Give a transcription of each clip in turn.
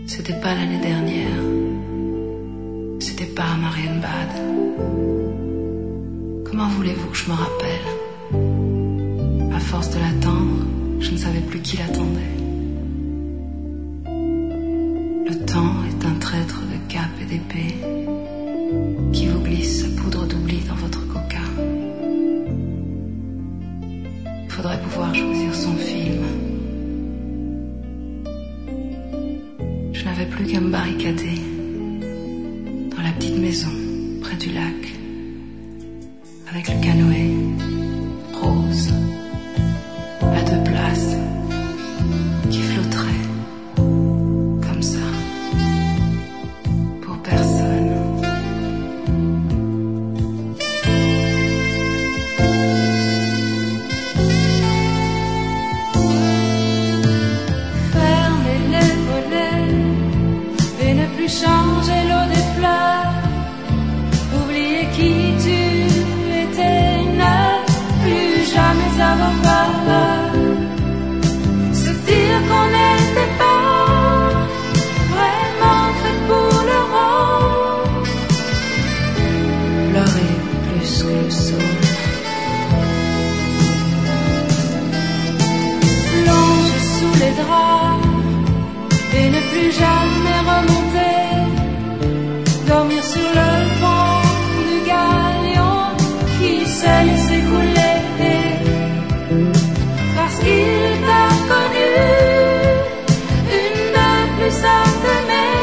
C'était pas l'année dernière. C'était pas à Marienbad. Comment voulez-vous que je me rappelle? À force de l'attendre, je ne savais plus qui l'attendait. Le temps est un traître de cap et d'épée qui vous glisse sa poudre d'oubli dans votre coca. Faudrait pouvoir choisir son film. Je n'avais plus qu'à me barricader dans la petite maison près du lac avec le canoë rose à 2 places qui flotterait comme ça pour personne. Fermez les volets et ne plus changer l'eau des fleurs. Oubliez qui tu étais, ne plus jamais avoir peur. Se dire qu'on n'était pas vraiment fait pour le rôle. Pleurer plus que le sol. Plonger sous les draps et ne plus jamais remonter. Dormir sur le pont du galion qui s'est laissé couler parce qu'il t'a connu une de plus à t'aimer.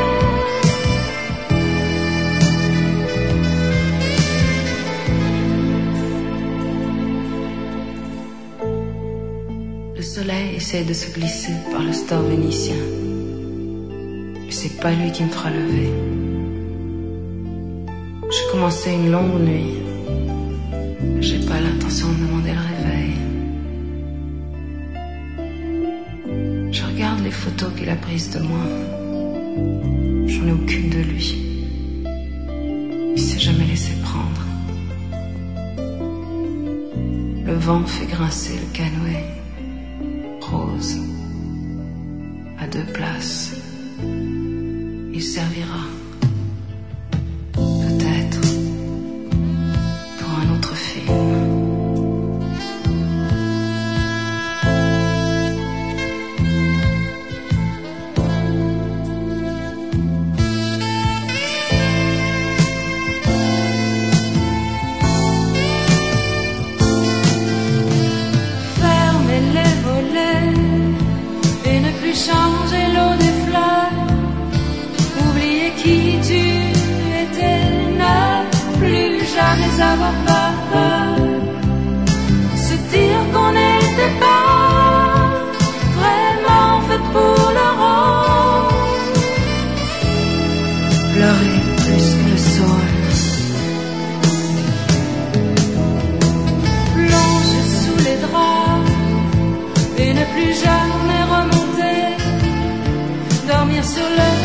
Le soleil essaie de se glisser par le store vénitien. Et c'est pas lui qui me fera lever. J'ai commencé une longue nuit. J'ai pas l'intention de demander le réveil. Je regarde les photos qu'il a prises de moi. J'en ai aucune de lui. Il s'est jamais laissé prendre. Le vent fait grincer le canoë rose à 2 places. Il servira peut-être pour un autre film. Fermez les volets et ne plus changer l'eau des fleurs. Oubliez qui tu étais, ne plus jamais avoir peur. Se dire qu'on n'était pas vraiment fait pour le rôle. Pleurer plus que le sol. Plonger sous les draps et ne plus jamais remonter. Dormir sur le